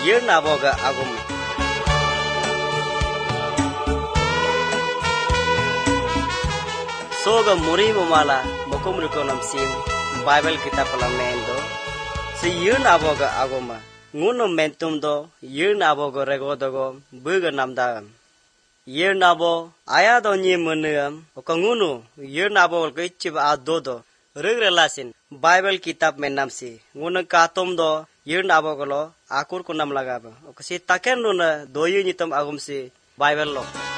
year naboga agum. Soga muri mamala mokum rukonam sim Bible kitab palamendo. Si year naboga aguma. Nguno mentum do year naboga regodogo buga namda. Year nabo ayado nyi munuam okangunu year nabo ke chib adodo regrelasin Bible kitab menamsi nguna katom do year nabo golo akur kunam lagaba okasi taken nuna doyu nitam agumsi Bible lo.